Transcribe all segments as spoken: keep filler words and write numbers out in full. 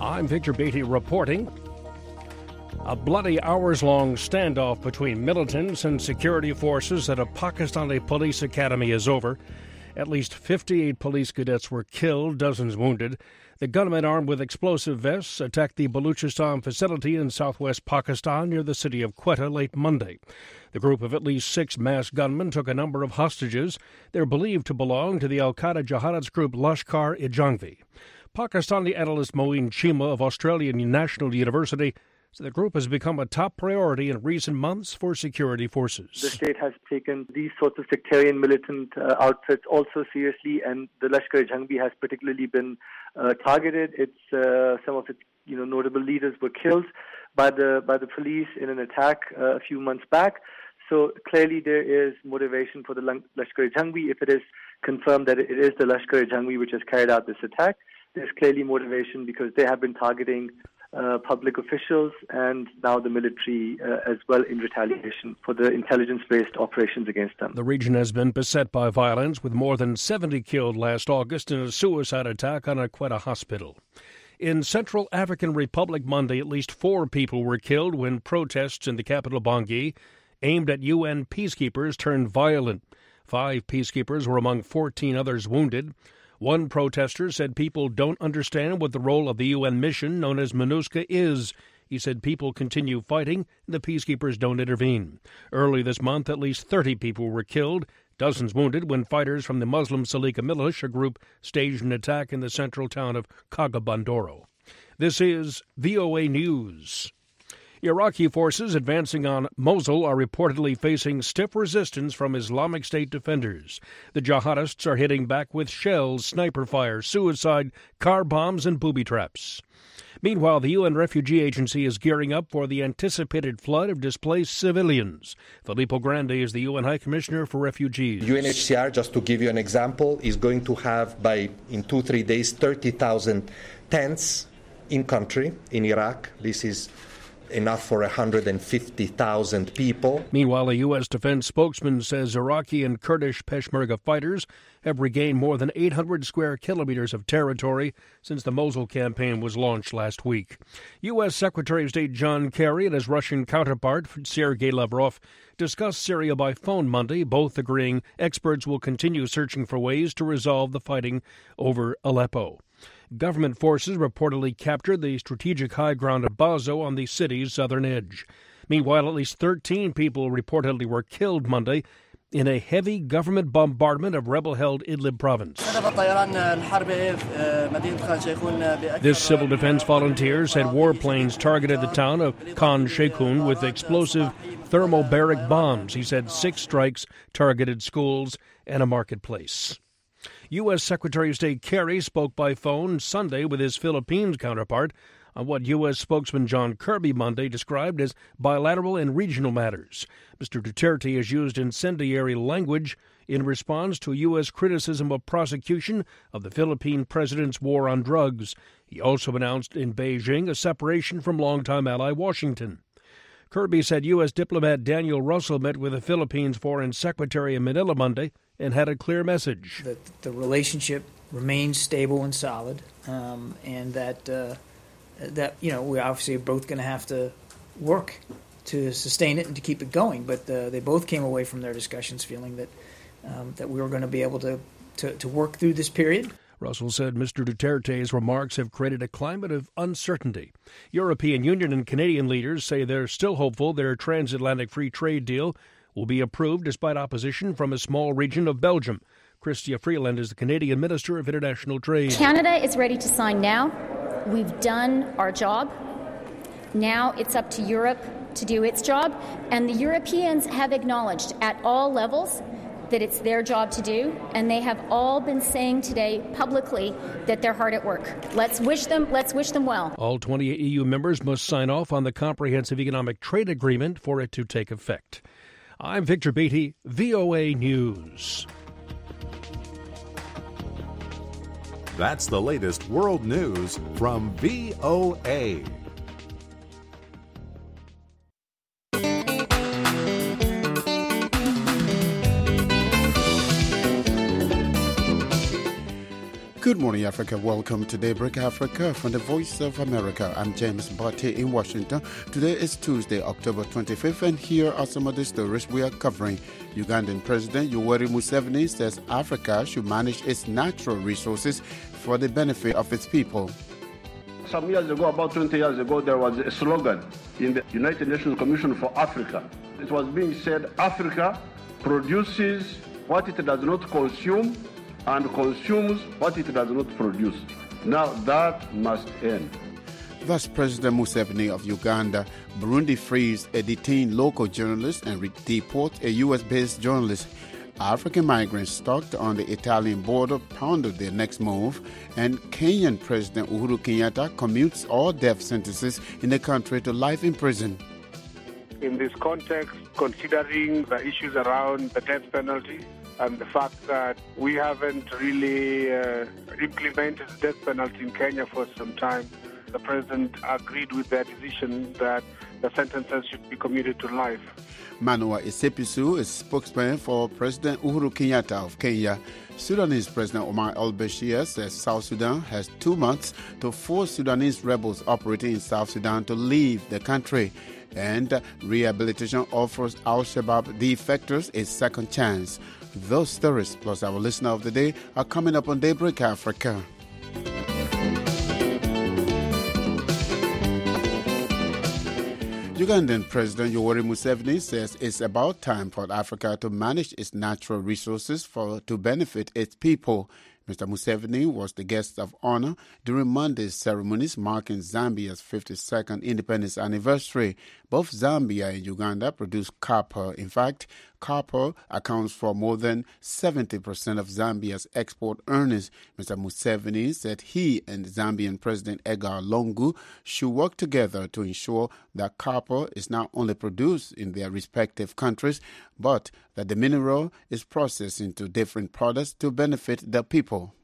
I'm Victor Beatty reporting. A bloody hours-long standoff between militants and security forces at a Pakistani police academy is over. At least fifty-eight police cadets were killed, dozens wounded. The gunmen armed with explosive vests attacked the Baluchistan facility in southwest Pakistan near the city of Quetta late Monday. The group of at least six masked gunmen took a number of hostages. They're believed to belong to the al-Qaeda jihadist group Lashkar-e-Jhangvi. Pakistani analyst Moeen Chima of Australian National University said the group has become a top priority in recent months for security forces. The state has taken these sorts of sectarian militant uh, outfits also seriously, and the Lashkar-e-Jhangvi has particularly been uh, targeted. It's uh, some of its you know notable leaders were killed by the by the police in an attack uh, a few months back. So clearly there is motivation for the Lashkar-e-Jhangvi. If it is confirmed that it is the Lashkar-e-Jhangvi which has carried out this attack, there's clearly motivation because they have been targeting uh, public officials and now the military uh, as well in retaliation for the intelligence-based operations against them. The region has been beset by violence, with more than seventy killed last August in a suicide attack on a Quetta hospital. In Central African Republic Monday, at least four people were killed when protests in the capital Bangui aimed at U N peacekeepers turned violent. Five peacekeepers were among fourteen others wounded. One protester said people don't understand what the role of the U N mission known as MINUSCA is. He said people continue fighting and the peacekeepers don't intervene. Early this month, at least thirty people were killed, dozens wounded when fighters from the Muslim Salika militia group staged an attack in the central town of Kagabandoro. This is V O A News. Iraqi forces advancing on Mosul are reportedly facing stiff resistance from Islamic State defenders. The jihadists are hitting back with shells, sniper fire, suicide, car bombs, and booby traps. Meanwhile, the U N Refugee Agency is gearing up for the anticipated flood of displaced civilians. Filippo Grandi is the U N High Commissioner for Refugees. U N H C R, just to give you an example, is going to have by in two, three days, thirty thousand tents in country, in Iraq. This is enough for one hundred fifty thousand people. Meanwhile, a U S defense spokesman says Iraqi and Kurdish Peshmerga fighters have regained more than eight hundred square kilometers of territory since the Mosul campaign was launched last week. U S Secretary of State John Kerry and his Russian counterpart, Sergei Lavrov, discussed Syria by phone Monday, both agreeing experts will continue searching for ways to resolve the fighting over Aleppo. Government forces reportedly captured the strategic high ground at Bazo on the city's southern edge. Meanwhile, at least thirteen people reportedly were killed Monday in a heavy government bombardment of rebel-held Idlib province. This civil defense volunteer said warplanes targeted the town of Khan Sheikhoun with explosive thermobaric bombs. He said six strikes targeted schools and a marketplace. U S Secretary of State Kerry spoke by phone Sunday with his Philippines counterpart on what U S spokesman John Kirby Monday described as bilateral and regional matters. Mister Duterte has used incendiary language in response to U S criticism of prosecution of the Philippine president's war on drugs. He also announced in Beijing a separation from longtime ally Washington. Kirby said U S diplomat Daniel Russell met with the Philippines Foreign Secretary in Manila Monday and had a clear message. That the relationship remains stable and solid, um, and that, uh, that you know, we're obviously both going to have to work to sustain it and to keep it going. But uh, they both came away from their discussions feeling that um, that we were going to be able to, to, to work through this period. Russell said Mister Duterte's remarks have created a climate of uncertainty. European Union and Canadian leaders say they're still hopeful their transatlantic free trade deal will be approved despite opposition from a small region of Belgium. Chrystia Freeland is the Canadian Minister of International Trade. Canada is ready to sign now. We've done our job. Now it's up to Europe to do its job. And the Europeans have acknowledged at all levels that it's their job to do, and they have all been saying today publicly that they're hard at work. Let's wish them let's wish them well. All twenty-eight E U members must sign off on the Comprehensive Economic Trade Agreement for it to take effect. I'm Victor Beatty, V O A News. That's the latest world news from V O A. Good morning, Africa. Welcome to Daybreak Africa from the Voice of America. I'm James Barty in Washington. Today is Tuesday, October twenty-fifth, and here are some of the stories we are covering. Ugandan President Yoweri Museveni says Africa should manage its natural resources for the benefit of its people. Some years ago, about twenty years ago, there was a slogan in the United Nations Commission for Africa. It was being said, Africa produces what it does not consume and consumes what it does not produce. Now that must end. Thus, President Museveni of Uganda. Burundi frees a detained local journalist and deports a U S-based journalist. African migrants stuck on the Italian border pondered their next move, and Kenyan President Uhuru Kenyatta commutes all death sentences in the country to life in prison. In this context, considering the issues around the death penalty and the fact that we haven't really uh, implemented the death penalty in Kenya for some time, the President agreed with their decision that the sentences should be commuted to life. Manoa Esipisu is spokesman for President Uhuru Kenyatta of Kenya. Sudanese President Omar al-Bashir says South Sudan has two months to force Sudanese rebels operating in South Sudan to leave the country. And rehabilitation offers al-Shabaab defectors a second chance. Those stories, plus our listener of the day, are coming up on Daybreak Africa. Ugandan President Yoweri Museveni says it's about time for Africa to manage its natural resources for to benefit its people. Mister Museveni was the guest of honor during Monday's ceremonies marking Zambia's fifty-second independence anniversary. Both Zambia and Uganda produce copper. In fact, copper accounts for more than seventy percent of Zambia's export earnings. Mister Museveni said he and Zambian President Edgar Lungu should work together to ensure that copper is not only produced in their respective countries, but that the mineral is processed into different products to benefit the people.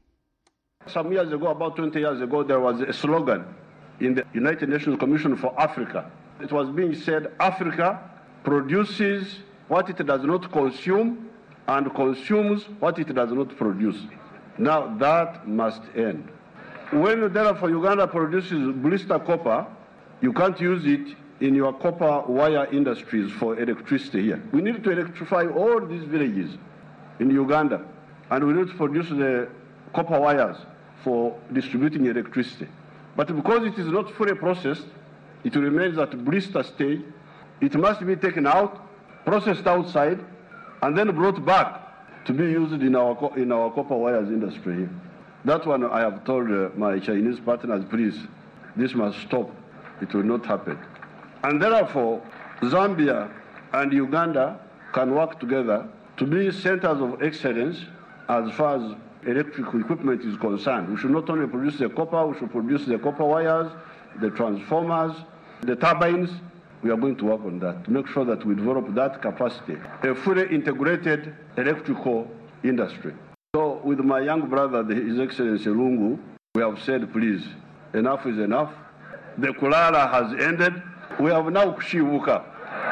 Some years ago, about twenty years ago, there was a slogan in the United Nations Commission for Africa. It was being said, Africa produces what it does not consume and consumes what it does not produce. Now that must end. When therefore Uganda produces blister copper, you can't use it in your copper wire industries for electricity here. We need to electrify all these villages in Uganda, and we need to produce the copper wires for distributing electricity. But because it is not fully processed, it remains at blister stage. It must be taken out, processed outside, and then brought back to be used in our in our copper wires industry here. That one I have told uh, my Chinese partners, please, this must stop. It will not happen. And therefore, Zambia and Uganda can work together to be centers of excellence as far as electrical equipment is concerned. We should not only produce the copper, we should produce the copper wires, the transformers, the turbines. We are going to work on that to make sure that we develop that capacity, a fully integrated electrical industry. So with my young brother, His Excellency Lungu, we have said, please, enough is enough. The Kulala has ended. We have now Kushiwuka.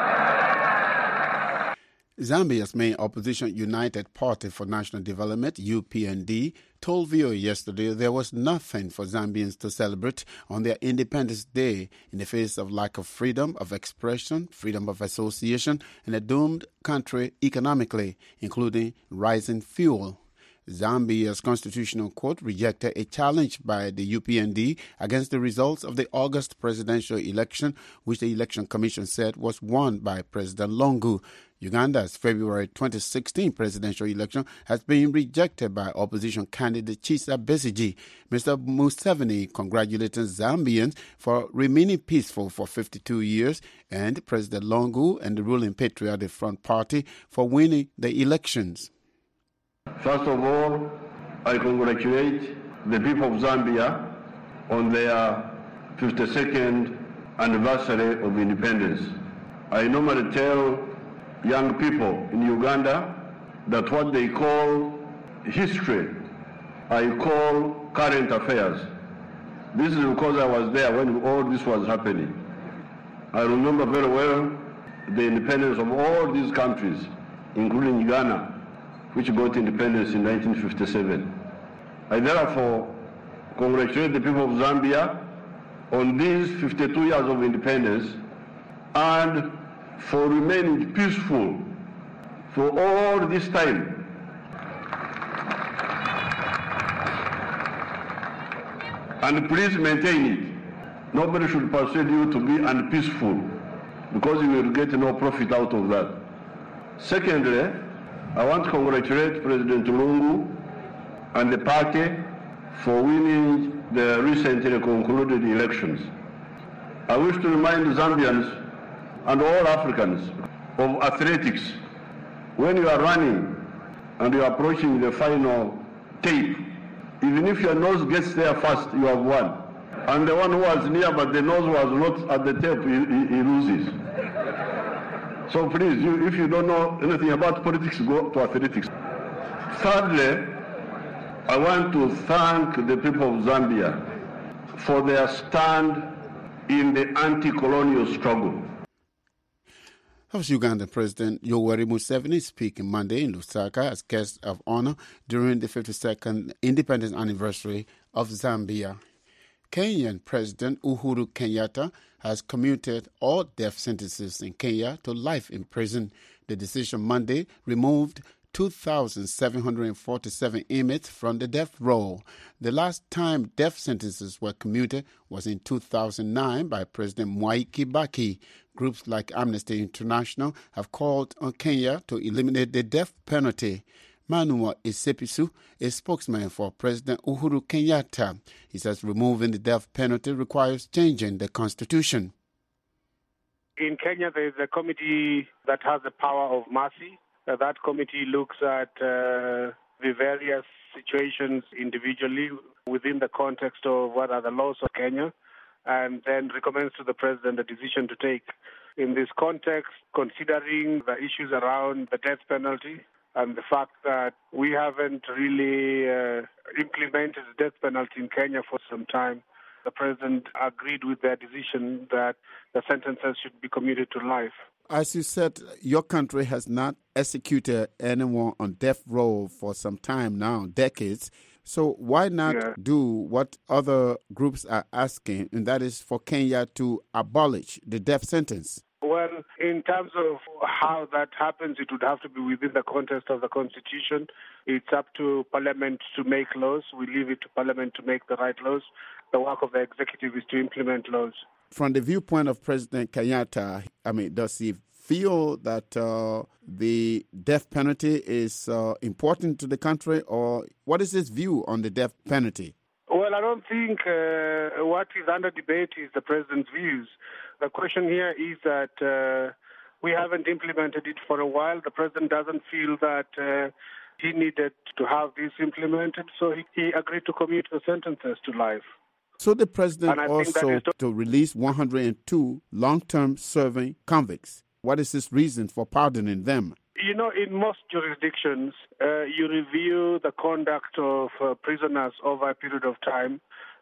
Zambia's main opposition United Party for National Development, U P N D, told V O A yesterday there was nothing for Zambians to celebrate on their Independence Day in the face of lack of freedom of expression, freedom of association, and a doomed country economically, including rising fuel. Zambia's Constitutional Court rejected a challenge by the U P N D against the results of the August presidential election, which the Election Commission said was won by President Lungu. Uganda's February twenty sixteen presidential election has been rejected by opposition candidate Kizza Besigye. Mister Museveni congratulated Zambians for remaining peaceful for fifty-two years and President Lungu and the ruling Patriotic Front Party for winning the elections. First of all, I congratulate the people of Zambia on their fifty-second anniversary of independence. I normally tell young people in Uganda that what they call history, I call current affairs. This is because I was there when all this was happening. I remember very well the independence of all these countries, including Ghana, which got independence in nineteen fifty-seven. I therefore congratulate the people of Zambia on these fifty-two years of independence and for remaining peaceful for all this time. And please maintain it. Nobody should persuade you to be unpeaceful, because you will get no profit out of that. Secondly, I want to congratulate President Lungu and the party for winning the recently concluded elections. I wish to remind Zambians and all Africans of athletics. When you are running and you are approaching the final tape, even if your nose gets there first, you have won. And the one who was near but the nose was not at the tape, he, he, he loses. So please, you, if you don't know anything about politics, go to athletics. Thirdly, I want to thank the people of Zambia for their stand in the anti-colonial struggle. That was Ugandan President Yoweri Museveni speaking Monday in Lusaka as guest of honor during the fifty-second independence anniversary of Zambia. Kenyan President Uhuru Kenyatta has commuted all death sentences in Kenya to life in prison. The decision Monday removed two thousand seven hundred forty-seven inmates from the death row. The last time death sentences were commuted was in two thousand nine by President Mwai Kibaki. Groups like Amnesty International have called on Kenya to eliminate the death penalty. Manuel Isepisu, a spokesman for President Uhuru Kenyatta, he says removing the death penalty requires changing the constitution. In Kenya, there is a committee that has the power of mercy. Uh, that committee looks at uh, the various situations individually within the context of what are the laws of Kenya, and then recommends to the president a decision to take. In this context, considering the issues around the death penalty and the fact that we haven't really uh, implemented the death penalty in Kenya for some time, the president agreed with their decision that the sentences should be commuted to life. As you said, your country has not executed anyone on death row for some time now, decades. So why not yeah. do what other groups are asking, and that is for Kenya to abolish the death sentence? Well, in terms of how that happens, it would have to be within the context of the Constitution. It's up to Parliament to make laws. We leave it to Parliament to make the right laws. The work of the executive is to implement laws. From the viewpoint of President Kenyatta, I mean, does he feel that uh, the death penalty is uh, important to the country, or what is his view on the death penalty? Well, I don't think uh, what is under debate is the president's views. The question here is that uh, we haven't implemented it for a while. The president doesn't feel that uh, he needed to have this implemented, so he, he agreed to commute the sentences to life. So the president also to-, to release one hundred two long-term serving convicts. What is his reason for pardoning them? You know, in most jurisdictions, uh, you review the conduct of uh, prisoners over a period of time,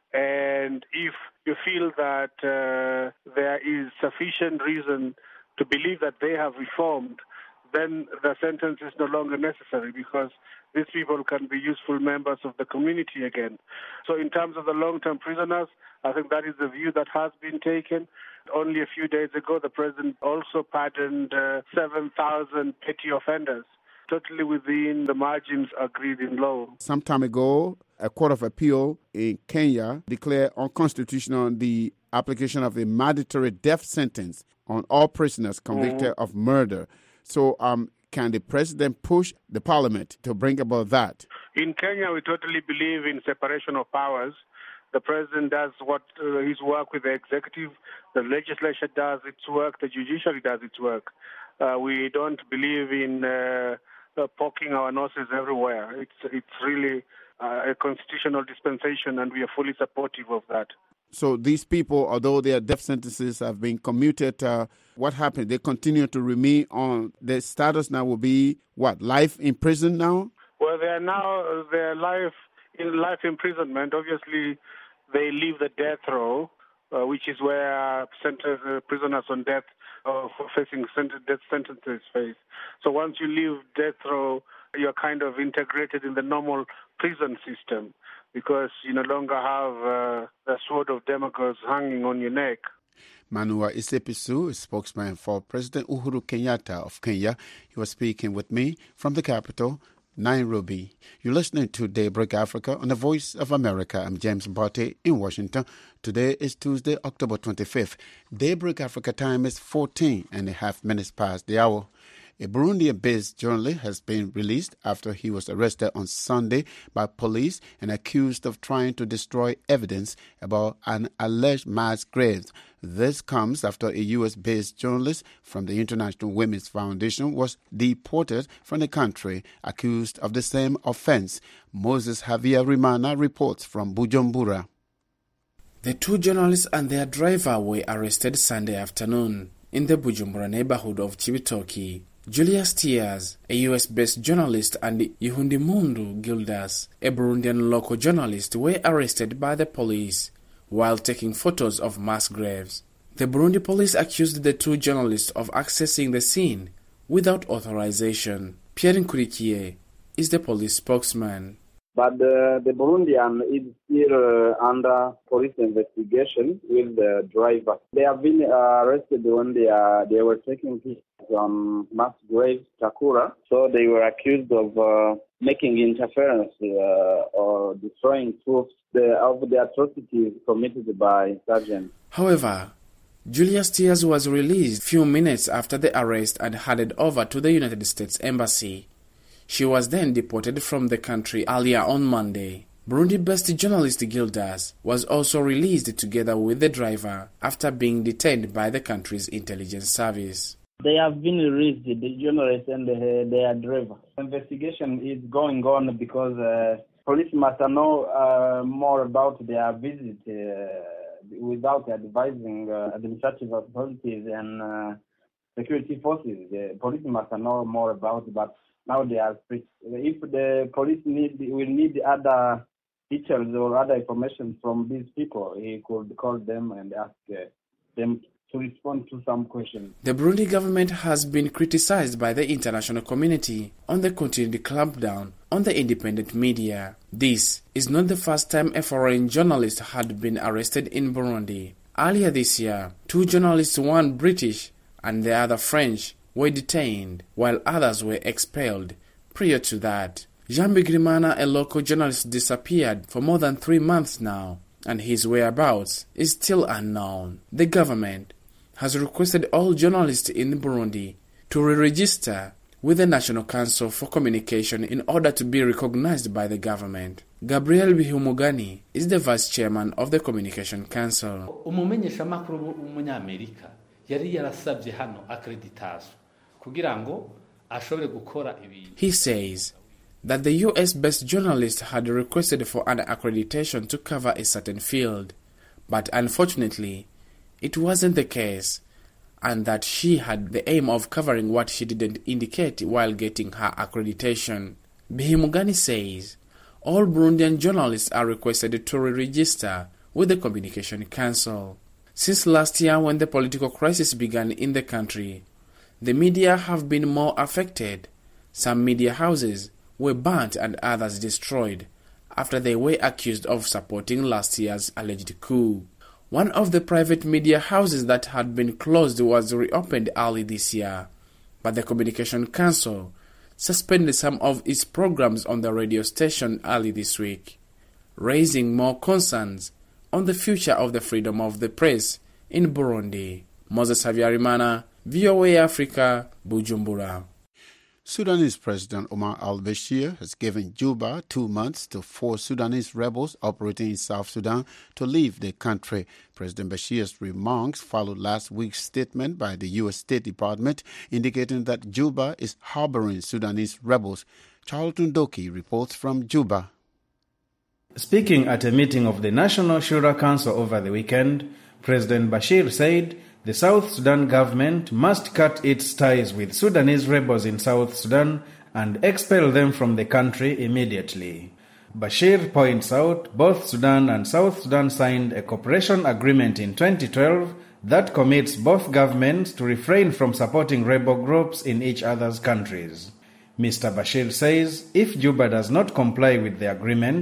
and if you feel that uh, there is sufficient reason to believe that they have reformed, then the sentence is no longer necessary because these people can be useful members of the community again. So in terms of the long-term prisoners, I think that is the view that has been taken. Only a few days ago, the president also pardoned uh, seven thousand petty offenders, totally within the margins agreed in law. Some time ago, a court of appeal in Kenya declared unconstitutional the application of a mandatory death sentence on all prisoners convicted mm-hmm. of murder. So um, can the president push the parliament to bring about that? In Kenya, we totally believe in separation of powers. The president does what uh, his work with the executive, the legislature does its work, the judiciary does its work. Uh, we don't believe in uh, uh, poking our noses everywhere. It's it's really uh, a constitutional dispensation, and we are fully supportive of that. So these people, although their death sentences have been commuted, uh, what happened? They continue to remain on their status now will be, what, life in prison now? Well, they are now, their life in life imprisonment. Obviously, they leave the death row, uh, which is where sentence, uh, prisoners on death uh, facing sent- death sentences face. So once you leave death row, you're kind of integrated in the normal prison system. because you no longer have uh, the sword of Damocles hanging on your neck. Manua Isepisu, spokesman for President Uhuru Kenyatta of Kenya. He was speaking with me from the capital, Nairobi. You're listening to Daybreak Africa on the Voice of America. I'm James Mbote in Washington. Today is Tuesday, October twenty-fifth. Daybreak Africa time is fourteen and a half minutes past the hour. A Burundian-based journalist has been released after he was arrested on Sunday by police and accused of trying to destroy evidence about an alleged mass grave. This comes after a U S-based journalist from the International Women's Foundation was deported from the country, accused of the same offense. Moses Javier Rimana reports from Bujumbura. The two journalists and their driver were arrested Sunday afternoon in the Bujumbura neighborhood of Chibitoki. Julius Tiers, a U S-based journalist, and Ihundimundu Gildas, a Burundian local journalist, were arrested by the police while taking photos of mass graves. The Burundi police accused the two journalists of accessing the scene without authorization. Pierre Nkurikiye is the police spokesman. But uh, the Burundian is still uh, under police investigation with the driver. They have been uh, arrested when they, uh, they were taking pictures on mass grave Takura. So they were accused of uh, making interference uh, or destroying proofs the, of the atrocities committed by Sergeant. However, Julius Tiers was released few minutes after the arrest and handed over to the United States Embassy. She was then deported from the country earlier on Monday. Burundi-based journalist Gildas was also released together with the driver after being detained by the country's intelligence service. They have been released, the journalist and the, their driver. Investigation is going on because uh, police must know uh, more about their visit uh, without advising uh, administrative authorities and uh, security forces. The police must know more about it, but now they are free. If the police need will need other details or other information from these people, he could call them and ask uh, them to respond to some questions. The Burundi government has been criticized by the international community on the continued clampdown on the independent media. This is not the first time a foreign journalist had been arrested in Burundi. Earlier this year, two journalists, one British and the other French, were detained, while others were expelled. Prior to that, Jean Bigrimana, a local journalist, disappeared for more than three months now, and his whereabouts is still unknown. The government has requested all journalists in Burundi to re-register with the National Council for Communication in order to be recognized by the government. Gabriel Bihumugani is the vice chairman of the Communication Council. Umumenyeshamakuru w'umunyamerika yari yarasabye hano accreditation. He says that the U S-based journalist had requested for an accreditation to cover a certain field, but unfortunately, it wasn't the case, and that she had the aim of covering what she didn't indicate while getting her accreditation. Bihimugani says all Burundian journalists are requested to re-register with the Communication Council. Since last year, when the political crisis began in the country, the media have been more affected. Some media houses were burnt and others destroyed after they were accused of supporting last year's alleged coup. One of the private media houses that had been closed was reopened early this year, but the Communication Council suspended some of its programs on the radio station early this week, raising more concerns on the future of the freedom of the press in Burundi. Moses Havyarimana, V O A Africa, Bujumbura. Sudanese President Omar al-Bashir has given Juba two months to force Sudanese rebels operating in South Sudan to leave the country. President Bashir's remarks followed last week's statement by the U S State Department indicating that Juba is harboring Sudanese rebels. Charlton Doki reports from Juba. Speaking at a meeting of the National Shura Council over the weekend, President Bashir said the South Sudan government must cut its ties with Sudanese rebels in South Sudan and expel them from the country immediately. Bashir points out both Sudan and South Sudan signed a cooperation agreement in twenty twelve that commits both governments to refrain from supporting rebel groups in each other's countries. Mister Bashir says if Juba does not comply with the agreement,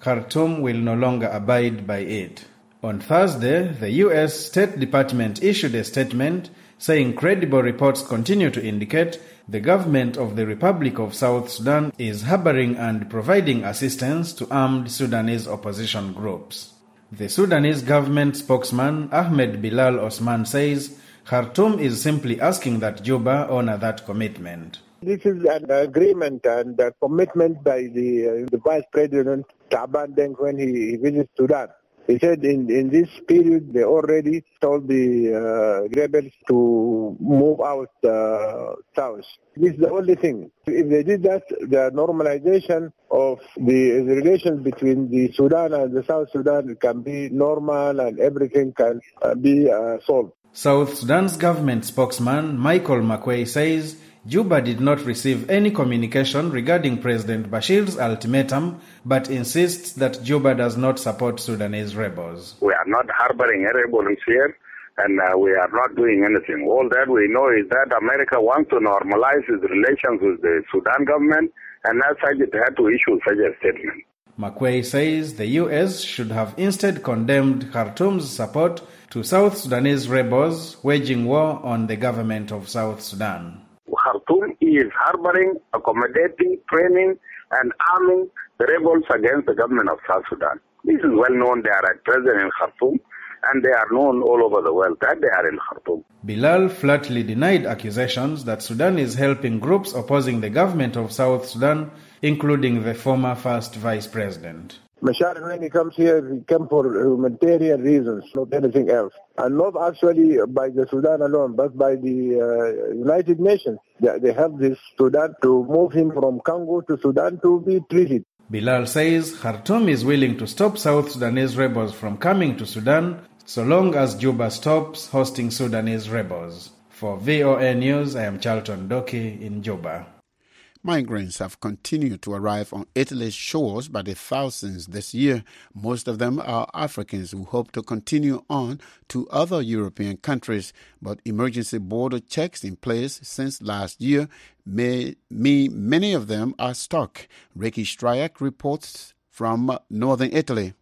Khartoum will no longer abide by it. On Thursday, the U S State Department issued a statement saying credible reports continue to indicate the government of the Republic of South Sudan is harboring and providing assistance to armed Sudanese opposition groups. The Sudanese government spokesman Ahmed Bilal Osman says Khartoum is simply asking that Juba honor that commitment. This is an agreement and a commitment by the, uh, the Vice President Taban Deng when he, he visits Sudan. He said in, in this period they already told the uh, rebels to move out uh, south. This is the only thing. If they did that, the normalization of the relations between the Sudan and the South Sudan can be normal and everything can uh, be uh, solved. South Sudan's government spokesman Michael Makwei says Juba did not receive any communication regarding President Bashir's ultimatum, but insists that Juba does not support Sudanese rebels. We are not harboring rebels here, and uh, we are not doing anything. All that we know is that America wants to normalize its relations with the Sudan government, and as such it had to issue such a statement. Makwei says the U S should have instead condemned Khartoum's support to South Sudanese rebels waging war on the government of South Sudan. Khartoum is harboring, accommodating, training, and arming the rebels against the government of South Sudan. This is well known. They are at present in Khartoum, and they are known all over the world that they are in Khartoum. Bilal flatly denied accusations that Sudan is helping groups opposing the government of South Sudan, including the former first vice president. Mashar, when he comes here, he comes for humanitarian reasons, not anything else. And not actually by the Sudan alone, but by the uh, United Nations. They, they helped this Sudan to move him from Congo to Sudan to be treated. Bilal says Khartoum is willing to stop South Sudanese rebels from coming to Sudan so long as Juba stops hosting Sudanese rebels. For V O A News, I am Charlton Doki in Juba. Migrants have continued to arrive on Italy's shores by the thousands this year. Most of them are Africans who hope to continue on to other European countries, but emergency border checks in place since last year may mean many of them are stuck. Ricky Stryak reports from northern Italy.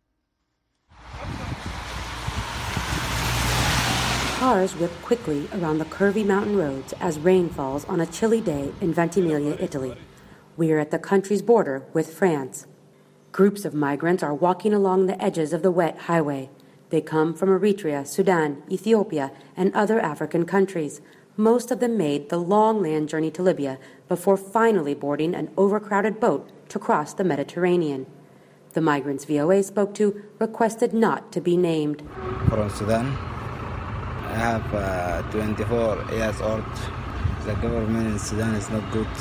Cars whip quickly around the curvy mountain roads as rain falls on a chilly day in Ventimiglia, Italy. We are at the country's border with France. Groups of migrants are walking along the edges of the wet highway. They come from Eritrea, Sudan, Ethiopia, and other African countries. Most of them made the long land journey to Libya before finally boarding an overcrowded boat to cross the Mediterranean. The migrants V O A spoke to requested not to be named. From Sudan. I have uh, twenty-four years old. The government in Sudan is not good.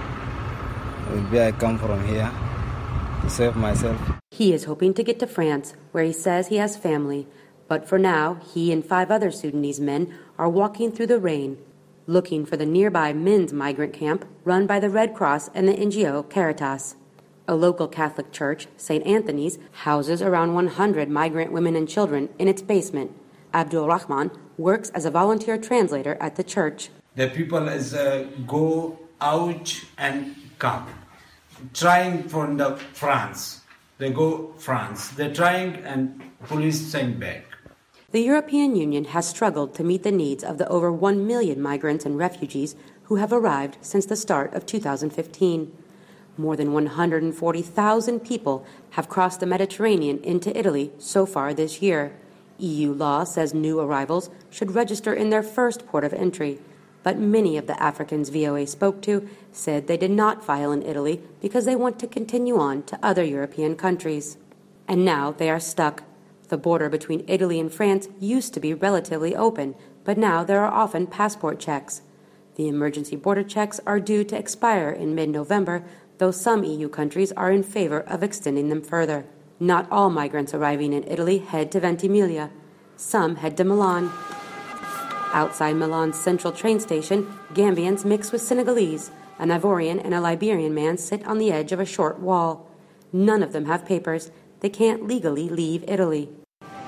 Maybe I come from here to save myself. He is hoping to get to France, where he says he has family. But for now, he and five other Sudanese men are walking through the rain, looking for the nearby men's migrant camp run by the Red Cross and the N G O Caritas. A local Catholic church, Saint Anthony's, houses around one hundred migrant women and children in its basement. Abdul Rahman works as a volunteer translator at the church. The people is uh, go out and come, trying from the France. They go France. They're trying and police send back. The European Union has struggled to meet the needs of the over one million migrants and refugees who have arrived since the start of two thousand fifteen. More than one hundred forty thousand people have crossed the Mediterranean into Italy so far this year. E U law says new arrivals should register in their first port of entry, but many of the Africans V O A spoke to said they did not file in Italy because they want to continue on to other European countries. And now they are stuck. The border between Italy and France used to be relatively open, but now there are often passport checks. The emergency border checks are due to expire in mid-November, though some E U countries are in favor of extending them further. Not all migrants arriving in Italy head to Ventimiglia. Some head to Milan. Outside Milan's central train station, Gambians mix with Senegalese. An Ivorian and a Liberian man sit on the edge of a short wall. None of them have papers. They can't legally leave Italy.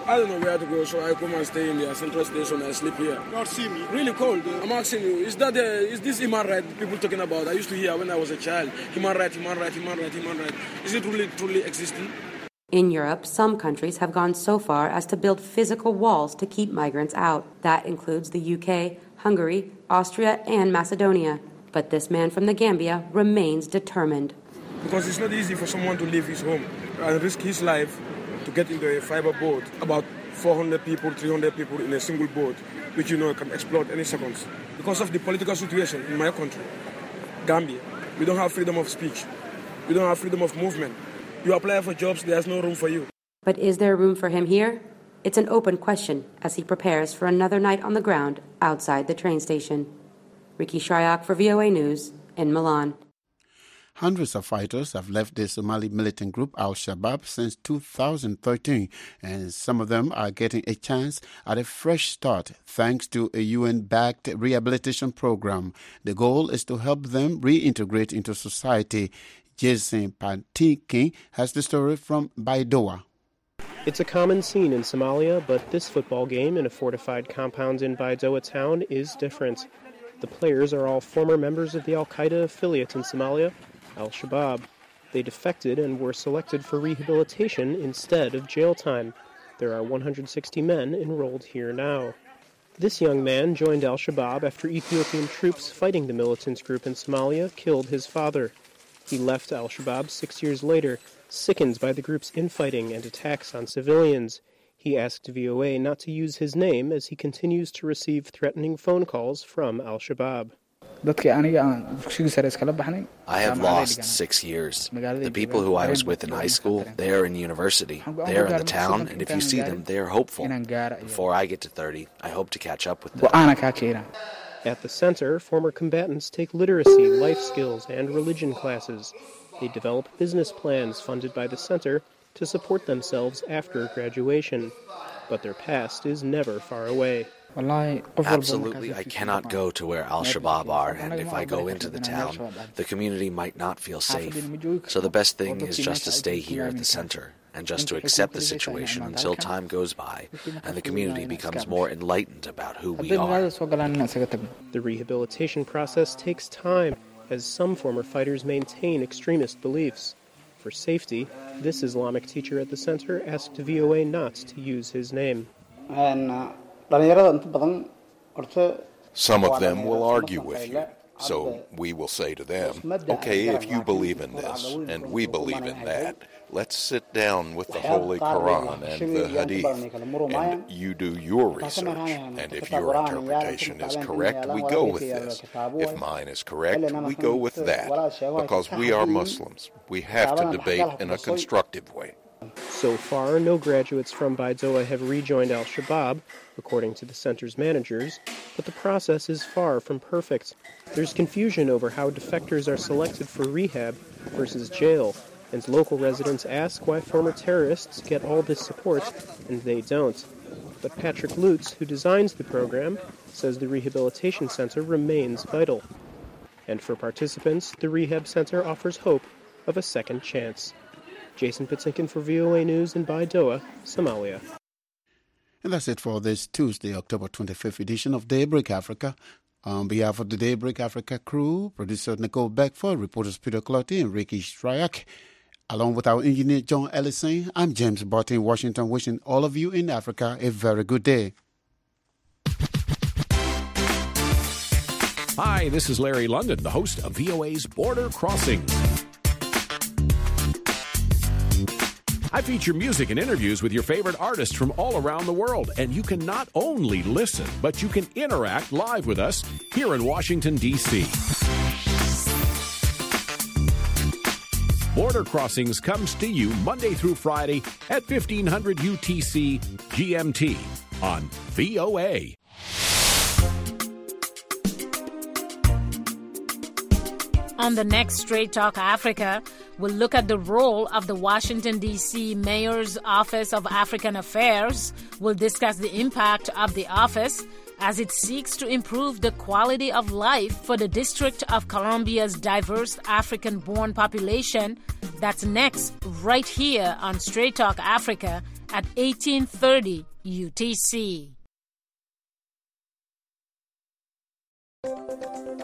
I don't know where to go, so I come and stay in the central station and sleep here. Not see me. Really cold. I'm asking you, is that the, is this human right people talking about? I used to hear when I was a child, human right, human right, human right, human right. Is it really truly existing? In Europe, some countries have gone so far as to build physical walls to keep migrants out. That includes the U K, Hungary, Austria, and Macedonia. But this man from the Gambia remains determined. Because it's not easy for someone to leave his home and risk his life to get into a fiber boat. About four hundred people, three hundred people in a single boat, which you know can explode any seconds. Because of the political situation in my country, Gambia, we don't have freedom of speech. We don't have freedom of movement. You apply for jobs, there's no room for you. But is there room for him here? It's an open question as he prepares for another night on the ground outside the train station. Ricky Shryock for V O A News in Milan. Hundreds of fighters have left the Somali militant group Al-Shabaab since two thousand thirteen, and some of them are getting a chance at a fresh start thanks to a U N-backed rehabilitation program. The goal is to help them reintegrate into society. Jason Pantiki has the story from Baidoa. It's a common scene in Somalia, but this football game in a fortified compound in Baidoa town is different. The players are all former members of the Al-Qaeda affiliate in Somalia, Al-Shabaab. They defected and were selected for rehabilitation instead of jail time. There are one hundred sixty men enrolled here now. This young man joined Al-Shabaab after Ethiopian troops fighting the militant group in Somalia killed his father. He left Al-Shabaab six years later, sickened by the group's infighting and attacks on civilians. He asked V O A not to use his name as he continues to receive threatening phone calls from Al-Shabaab. I have lost six years. The people who I was with in high school, they are in university. They are in the town, and if you see them, they are hopeful. Before I get to thirty, I hope to catch up with them. At the center, former combatants take literacy, life skills, and religion classes. They develop business plans funded by the center to support themselves after graduation. But their past is never far away. Absolutely, I cannot go to where Al-Shabaab are, and if I go into the town, the community might not feel safe. So the best thing is just to stay here at the center, and just to accept the situation until time goes by, and the community becomes more enlightened about who we are. The rehabilitation process takes time, as some former fighters maintain extremist beliefs. For safety, this Islamic teacher at the center asked V O A not to use his name. Some of them will argue with you, so we will say to them, okay, if you believe in this, and we believe in that, let's sit down with the Holy Quran and the Hadith, and you do your research, and if your interpretation is correct, we go with this. If mine is correct, we go with that, because we are Muslims. We have to debate in a constructive way. So far, no graduates from Baidoa have rejoined Al-Shabaab, according to the center's managers, but the process is far from perfect. There's confusion over how defectors are selected for rehab versus jail, and local residents ask why former terrorists get all this support and they don't. But Patrick Lutz, who designs the program, says the rehabilitation center remains vital. And for participants, the rehab center offers hope of a second chance. Jason Pitsinkin for V O A News in Baidoa, Somalia. And that's it for this Tuesday, October twenty-fifth edition of Daybreak Africa. On behalf of the Daybreak Africa crew, producer Nicole Beckford, reporters Peter Clotty and Ricky Shryock, along with our engineer John Ellison, I'm James Barton in Washington, wishing all of you in Africa a very good day. Hi, this is Larry London, the host of V O A's Border Crossings. I feature music and interviews with your favorite artists from all around the world, and you can not only listen, but you can interact live with us here in Washington, D C Border Crossings comes to you Monday through Friday at fifteen hundred U T C G M T on V O A. On the next Straight Talk Africa, we'll look at the role of the Washington, D C Mayor's Office of African Affairs. We'll discuss the impact of the office as it seeks to improve the quality of life for the District of Columbia's diverse African-born population. That's next, right here on Straight Talk Africa at eighteen thirty U T C.